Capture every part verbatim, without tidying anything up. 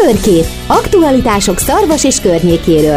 Körkép. Aktualitások Szarvas és környékéről.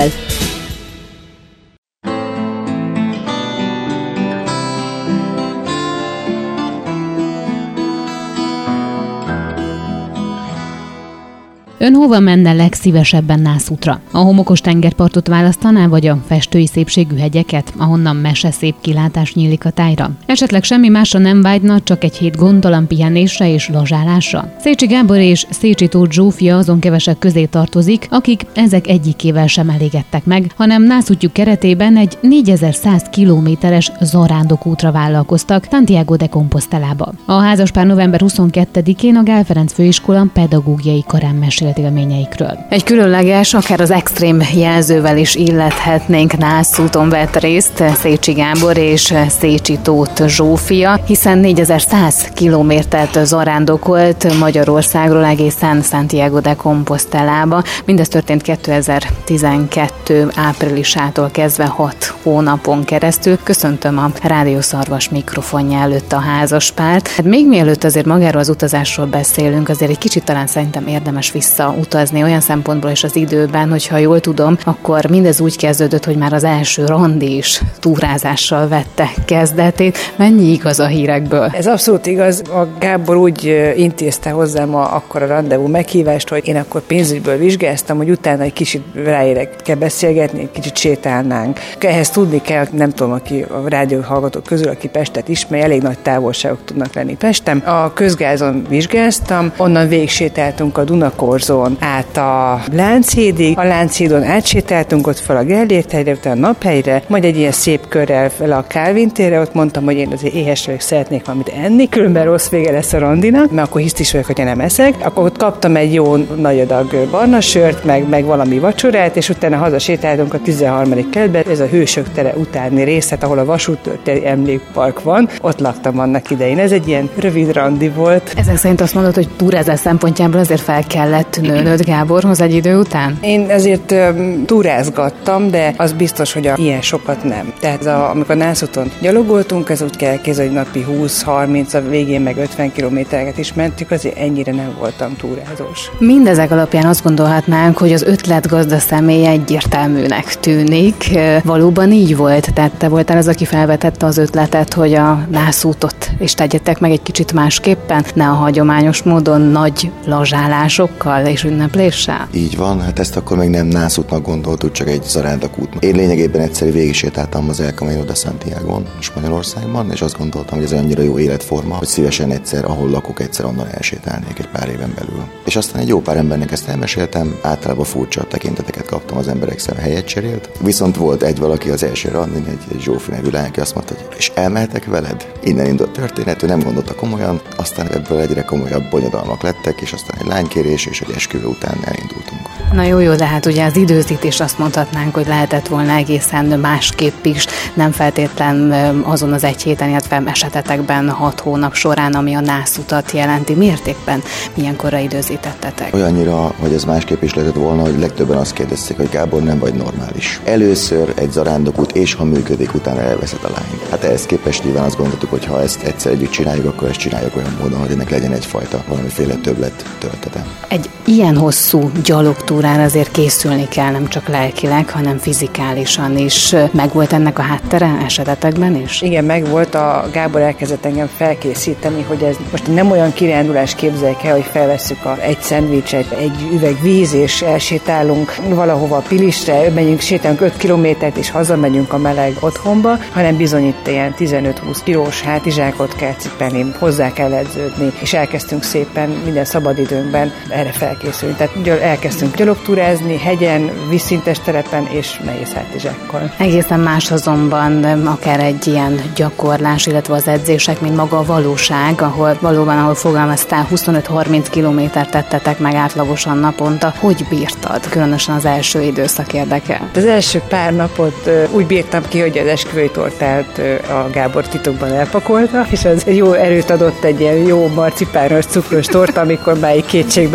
Ön hova menne legszívesebben nászútra? A homokos tengerpartot választaná, vagy a festői szépségű hegyeket, ahonnan meseszép kilátás nyílik a tájra? Esetleg semmi másra nem vágyna, csak egy hét gondtalan pihenésre és lazsálásra? Szécsi Gábor és Szécsi Tóth Zsófia azon kevesek közé tartozik, akik ezek egyikével sem elégedtek meg, hanem nászútjuk keretében egy négyezer-száz kilométeres zarándokútra vállalkoztak Santiago de Compostelába. A házaspár november huszonkettedikén a Gál Ferenc Főiskola pedagógiai karán mesélt élményeikről. Egy különleges, akár az extrém jelzővel is illethetnénk nászúton vett részt Szécsi Gábor és Szécsi Tóth Zsófia, hiszen négyezer-száz kilométert zarándokolt Magyarországról egészen Santiago de Compostelába. Mindez történt kétezer-tizenkettő áprilisától kezdve hat hónapon keresztül. Köszöntöm a Rádió Szarvas mikrofonja előtt a házaspárt. Hát még mielőtt azért magáról az utazásról beszélünk, azért egy kicsit talán szerintem érdemes visszautazni olyan szempontból is az időben, hogyha jól tudom, akkor mindez úgy kezdődött, hogy már az első randi is túrázással vette kezdetét. Mennyi igaz a hírekből? Ez abszolút igaz. A Gábor úgy intézte hozzám a, akkor a randevú meghívást, hogy én akkor pénzügyből vizsgáztam, hogy utána egy kicsit ráérek kell beszélgetni, egy kicsit sétálnánk. Ehhez tudni kell, nem tudom, aki a rádió hallgatók közül, aki Pestet ismeri, elég nagy távolságok tudnak lenni Pesten. A közgázon vizsgáztam, onnan végigsétáltunk a Dunakorzón át a Lánchídig, a Lánchídon átsétáltunk ott fel a Gellért hegyre, utána a Naphegyre, majd egy ilyen szép körrel fel a Kálvin térre, ott mondtam, hogy én azért éhes vagyok, szeretnék valamit enni, különben rossz vége lesz a randinak, mert akkor hisztis vagyok, hogyha nem eszek. Akkor ott kaptam egy jó nagy adag barna sört, meg, meg valami vacsorát, és utána hazasétáltunk a tizenharmadik kerületbe, ez a Hősök tere utáni részlet, ahol a vasúttörténeti emlékpark van, ott laktam annak idején. Ez egy ilyen rövid randi volt. Ezek szerint azt mondod, hogy túrázás szempontjából azért fel kellett nőnöd Gáborhoz egy idő után? Én azért um, túrázgattam, de az biztos, hogy a, ilyen sokat nem. Tehát a, amikor nászúton gyalogoltunk, ez úgy kell elképzelni, hogy napi húsz-harminc, a végén meg ötven kilométereket is mentük, azért ennyire nem voltam túrázós. Mindezek alapján azt gondolhatnánk, hogy az ötletgazda személye egyértelműnek tűnik. Valóban így volt? Tehát te voltál az, aki felvetette az ötletet, hogy a nászútot is tegyetek meg egy kicsit másképpen, ne a hagyományos módon nagy lazsálásokkal és ünnepléssel? Így van, hát ezt akkor még nem nászútnak gondoltuk, csak egy zarándokútnak. Én lényegében egyszerű végig sétáltam az El Camino de Santiagon, Spanyolországban, és azt gondoltam, hogy ez annyira jó életforma, hogy szívesen egyszer, ahol lakok, egyszer onnan elsétálnék egy pár éven belül. És aztán egy jó pár embernek ezt elmeséltem, általában furcsa tekinteteket kaptam az emberek szem, helyet cserélt. Viszont volt egy valaki az első randin, egy, egy Zsófi nevű lány, aki azt mondta, hogy és elmehetek veled? Innen indult történet, ő nem gondolta komolyan, aztán ebből egyre komolyabb bonyodalmak lettek, és aztán egy lánykérés és egy esküvő után elindultunk. Na jó, jó, de hát ugye az időzítés azt mondhatnánk, hogy lehetett volna egészen másképp is, nem feltétlen azon az egy héten, illetve esetetekben hat hónap során, ami a nászutat jelenti. Miért éppen milyen korra időzítettetek? Olyannyira, hogy ez másképp is lehetett volna, hogy legtöbben azt kérdezték, hogy Gábor, nem vagy normális. Először egy zarándokút, és ha működik, utána elveszed a lányt. Hát ehhez képest nyilván azt gondoltuk, hogy ha ezt egyszer együtt csináljuk, akkor ezt csináljuk olyan módon, hogy ennek legyen egyfajta valamiféle többlet töltete. Egy ilyen hosszú gyalogtúrán azért készülni kell, nem csak lelkileg, hanem fizikálisan is. Megvolt ennek a háttere esetetekben is? Igen, megvolt. A Gábor elkezdett engem felkészíteni, hogy ez most nem olyan kirándulás, képzeljük el, hogy felvesszük a, egy szendvicset, egy üveg víz, és elsétálunk valahova a Pilisre, megyünk, sétálunk öt kilométert, és hazamegyünk a meleg otthonba, hanem bizony itt ilyen tizenöt-húsz kilós hátizsákot kell cipelni, hozzá kell edződni, és elkezdtünk szépen minden szabadidőnkben erre felkészülni. Tehát elkezdtünk gyalogtúrázni, hegyen, vízszintes terepen és nehéz hátizsákkal. Egészen más azonban akár egy ilyen gyakorlás, illetve az edzések, mint maga a valóság, ahol valóban, ahol fogalmaztál, huszonöt-harminc kilométert tettetek meg átlagosan naponta. Hogy bírtad? Különösen az első időszak érdekel. Az első pár napot úgy bírtam ki, hogy az esküvői tortát a Gábor titokban elpakolta, és az jó erőt adott, egy ilyen jó marcipános, cukros torta, amikor már kétségbe estem, hogy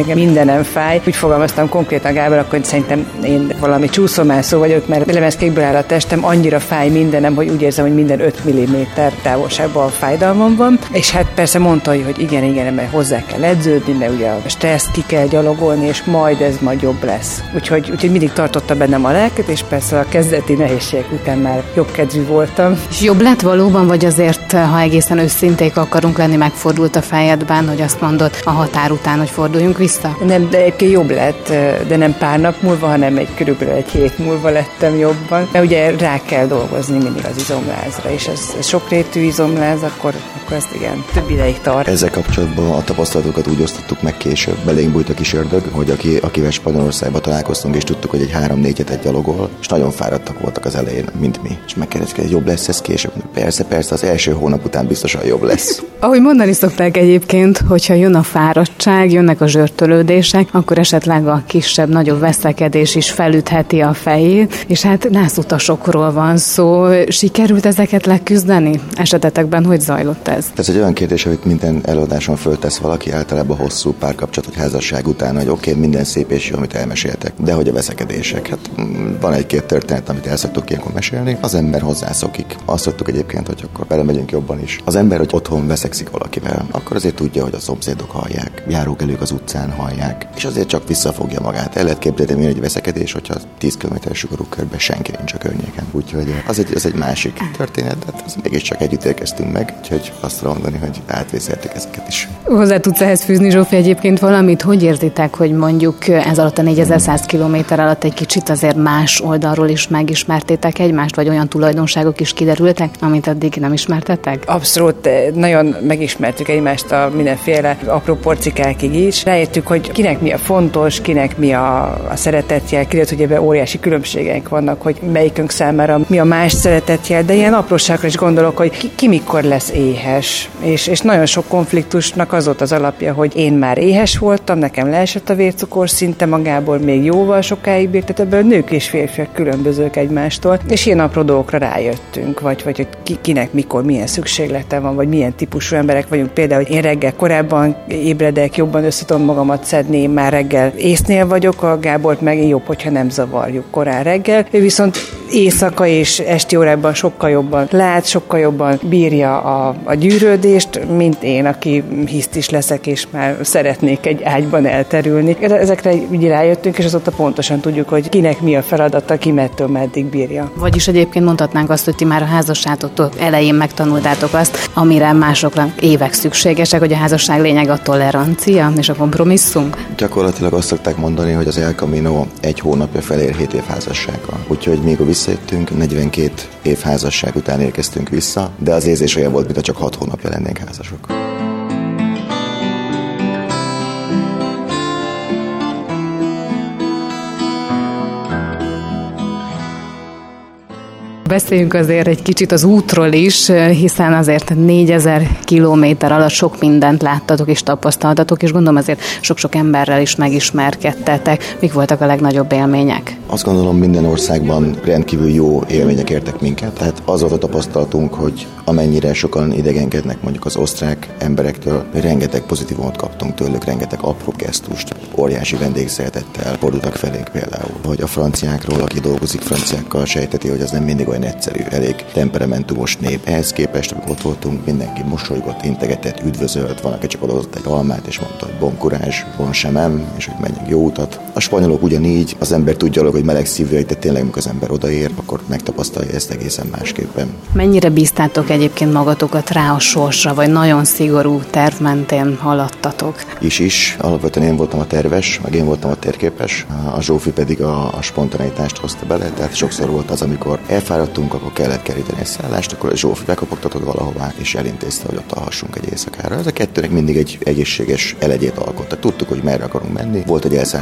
nekem mindenem fáj. Úgy fogalmaztam konkrétan Gábor, akkor szerintem én valami csúszómászó vagyok, mert lemezkékből áll a testem, annyira fáj mindenem, hogy úgy érzem, hogy minden öt milliméter távolságban a fájdalmam van. És hát persze mondta, hogy igen, igen, mert hozzá kell edződni, mert ugye a stresszt ki kell gyalogolni, és majd ez majd jobb lesz. Úgyhogy, úgyhogy mindig tartotta bennem a lelket, és persze a kezdeti nehézségek után már jobb kedvű voltam. És jobb lett valóban, vagy azért, ha egészen őszinték akarunk lenni, megfordult a fejedben, hogy azt mondod a határ után, hogy forduljunk vissza? Nem, de egyébként jobb lett, de nem pár nap múlva, hanem egy körülbelül egy hét múlva lettem jobban. De ugye rá kell dolgozni mindig az izomlázra, és ez, ez sokrétű izomláz, akkor, akkor ezt igen, több ideig tart. Ezzel kapcsolatban a tapasztalatokat úgy osztottuk meg később. Belénk bújt a kis ördög, hogy aki, akivel Spanyolországban találkoztunk, és tudtuk, hogy egy három-négy hetet gyalogol, és nagyon fáradtak voltak az elején, mint mi. És megkérdeztük, hogy jobb lesz ez később. Persze, persze, az első hónap után biztosan jobb lesz. Ahogy mondani szokták egyébként, hogyha jön a fáradtság, jönnek a zsörtölődések, akkor esetleg a kisebb, nagyobb veszekedés is felütheti a fejét, és hát nászutasokról van szó. Sikerült ezeket leküzdeni? Esetetekben hogy zajlott ez? Ez egy olyan kérdés, amit minden előadáson föltesz valaki, általában hosszú párkapcsolat vagy házasság után, hogy oké, okay, minden szép és jó, amit elmeséltek, de hogy a veszekedések? Hát van egy-két történet, amit el szoktuk ilyenkor mesélni, az ember hozzászokik. Azt szoktuk egyébként, hogy akkor belemegyünk jobban is. Az ember, hogy otthon veszekszik valakivel, akkor azért tudja, hogy a szomszédok hallják, járókelők az utcán hallják, és azért csak visszafogja magát. El lehet képzelni egy veszekedés, hogyha tíz kilométeres sugarú körben senki nincs a környéken. Úgyhogy az egy, az egy másik történet, de az mégiscsak együtt érkeztünk meg, úgyhogy azt tudom mondani, hogy átvészeltük ezeket is. Hozzá tudsz ehhez fűzni, Zsófi, egyébként valamit? Hogy érzitek, hogy mondjuk ez alatt a négyezer-száz kilométer alatt egy kicsit azért más oldalról is megismertétek egymást, vagy olyan tulajdonságok is kiderültek, amit addig nem ismertetek? Abszolút, nagyon megismertük egymást a mindenféle apró porcikákig is. Rájöttük, hogy kinek mi a fontos, kinek mi a, a szeretetjel, kiderült, hogy ebben óriási különbségeink vannak, hogy melyikünk számára mi a más szeretetjel, de ilyen apróságokra is gondolok, hogy ki, ki mikor lesz éhes. És, és nagyon sok konfliktusnak az volt az alapja, hogy én már éhes voltam, nekem leesett a vércukorszintem, magából még jóval sokáig bírt, tehát ebből nők és férfiak különbözők egymástól, és ilyen apró dolgokra rájöttünk, vagy, vagy hogy ki, kinek mikor milyen szükséglete van, vagy milyen típusú emberek vagyunk. Például, hogy én reggel korábban ébredek, jobban össze tudom magamat szedni, én már reggel észnél vagyok, a Gábort meg jobb, hogyha nem zavarjuk korán reggel. Ő viszont éjszaka és esti órában sokkal jobban lát, sokkal jobban bírja a, a gyűrődést, mint én, aki hiszt is leszek, és már szeretnék egy ágyban elterülni. Ezekre így rájöttünk, és azóta pontosan tudjuk, hogy kinek mi a feladata, ki mettől meddig bírja. Vagyis egyébként mondhatnánk azt, hogy ti már a házasságotok elején megtanultátok azt, amire másokra évek szükségesek, hogy a házasság lényeg a tolerancia és a kompromisszum. Gyakorlatilag azt szokták mondani, hogy az El Camino egy hónapja felér hét év házassággal. Úgyhogy még visszajöttünk, negyvenkét év házasság után érkeztünk vissza, de az érzés olyan volt, mintha csak hat hónapja lennénk házasok. Beszéljünk azért egy kicsit az útról is, hiszen azért négyezer kilométer alatt sok mindent láttatok és tapasztaltatok, és gondolom azért sok-sok emberrel is megismerkedtetek. Mik voltak a legnagyobb élmények? Azt gondolom, minden országban rendkívül jó élmények értek minket. Tehát az volt a tapasztalatunk, hogy amennyire sokan idegenkednek mondjuk az osztrák emberektől, rengeteg pozitívumot kaptunk tőlük, rengeteg apró gesztust, óriási vendégszeretettel fordultak felénk például. Vagy a franciákról, aki dolgozik franciákkal, sejteti, hogy az nem mindig olyan egyszerű, elég temperamentumos nép. Ehhez képest, amikor ott voltunk, mindenki mosolygott, integetett, üdvözölt, van, aki csak odaadott egy almát, és mondta, hogy bon courage, bon chemin, és hogy menjünk jó utat. A spanyolok ugyanígy, az ember tudja, hogy meleg szívű, de tényleg, amikor az ember odaér, akkor megtapasztalja ezt egészen másképpen. Mennyire bíztátok egyébként magatokat rá a sorsra, vagy nagyon szigorú terv mentén haladtatok? Is is. Alapvetően én voltam a terves, meg én voltam a térképes, a Zsófi pedig a, a spontaneitást hozta bele, tehát sokszor volt az, amikor elfáradtunk, akkor kellett keríteni egy szállást, akkor a Zsófi bekopogtatott valahová, és elintézte, hogy ott alhassunk egy éjszakára. Ez a kettőnek mindig egy egészséges elegyét alkotta. Tudtuk, hogy merre akarunk menni. Volt egy elszántság, hogy eljutunk.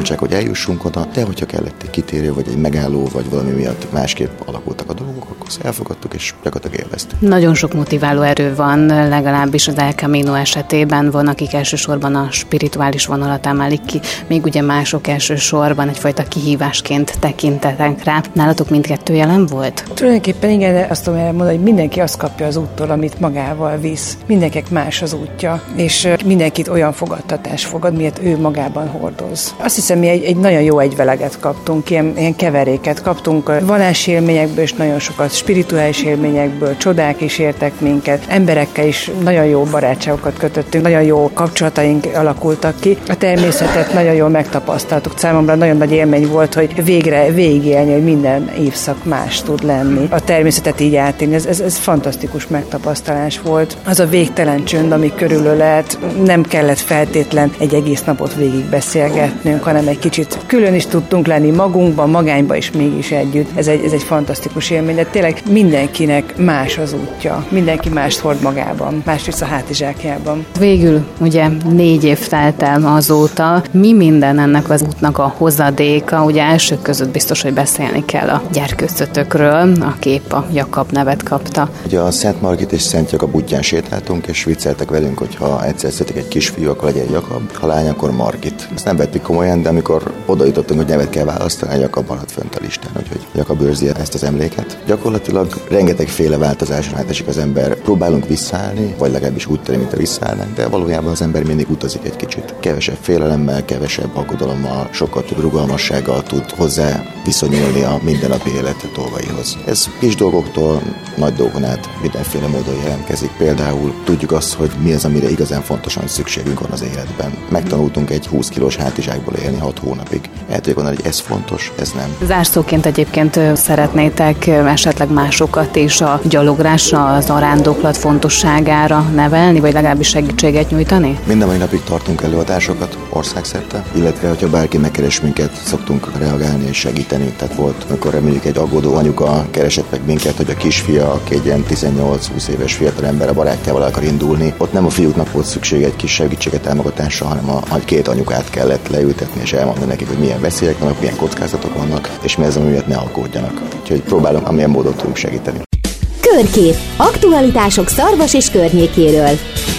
eljussunk oda, de hogyha kellett egy kitérő, vagy egy megálló, vagy valami miatt másképp alakultak a dolgok, akkor elfogadtuk, és gyakorlatilag élveztük. Nagyon sok motiváló erő van, legalábbis az El Camino esetében van, akik elsősorban a spirituális vonalat emelik ki, még ugye mások elsősorban egyfajta kihívásként tekintetek rá. Nálatok mindkettő jelen volt? Tulajdonképpen igen, de azt tudom elmondani, hogy mindenki azt kapja az úttól, amit magával visz. Mindenkinek más az útja, és mindenkit olyan fogadtatás fogad, miért ő magában hordoz. Azt hiszem, mi egy, egy nagyon jó egyveleget kaptunk, ilyen, ilyen keveréket kaptunk vallási élményekből, és nagyon sokat spirituális élményekből, csodák is értek minket, emberekkel is nagyon jó barátságokat kötöttünk, nagyon jó kapcsolataink alakultak ki. A természetet nagyon jól megtapasztaltuk. Számomra nagyon nagy élmény volt, hogy végre végigélni, hogy minden évszak más tud lenni. A természetet így átélni, ez, ez, ez fantasztikus megtapasztalás volt. Az a végtelen csönd, ami körülölet, nem kellett feltétlen egy egész napot végig beszélgetnünk, hanem egy kicsit külön is tudtunk lenni magunkban, magányban is mégis együtt. Ez egy, ez egy fantasztikus élmény, de tényleg mindenkinek más az útja. Mindenki mást hord magában, más visz a hátizsákjában. Végül ugye négy év telt el azóta. Mi minden ennek az útnak a hozadéka? Ugye elsők között biztos, hogy beszélni kell a gyerkőzötökről, aki épp a Jakab nevet kapta. Ugye a Szent Margit és Szent Jakab útján sétáltunk, és vicceltek velünk, hogy ha egyszer születik egy kisfiú, akkor legyen Jakab, ha lány, akkor Margit. Ezt nem vettük komolyan, de amikor oda jutottunk, hogy nevet kell választani, a Jakab maradt fönt a listán, úgyhogy Jakab őrzi ezt az emléket. Gyakorlatilag rengetegféle változáson átesik az ember. Próbálunk visszaállni, vagy legalábbis úgy tenni, mint a visszaállnánk, de valójában az ember mindig utazik egy kicsit. Kevesebb félelemmel, kevesebb aggodalommal, sokkal több rugalmassággal tud hozzá viszonyulni a mindennapi élet dolgaihoz. Ez kis dolgoktól nagy dolgon át mindenféle módon jelentkezik. Például tudjuk azt, hogy mi az, amire igazán fontosan szükségünk van az életben. Megtanultunk egy húsz kilós hátizsákból élni hat hónapig. El tudjuk mondani, hogy ez fontos, ez nem. Zárszóként egyébként szeretnétek esetleg másokat is a gyaloglásra, az arándoklat fontosságára nevelni, vagy legalábbis segítséget nyújtani? Minden mai napig tartunk előadásokat országszerte, illetve hogyha bárki megkeres minket, szoktunk reagálni és segíteni. Tehát volt, amikor mondjuk egy aggódó anyuka keresett meg minket, hogy a kisfia, aki egy ilyen tizennyolc-húsz éves fiatalember a barátjával akar indulni. Ott nem a fiúknak volt szüksége egy kis segítséget, támogatásra, hanem a, a két anyukát kellett leültetni és elmondani nekik, hogy milyen veszélyek vannak, milyen kockázatok vannak, és mi az, ami miatt ne aggódjanak. Úgyhogy próbálunk amilyen módon tudunk segíteni. Körkép. Aktualitások Szarvas és környékéről.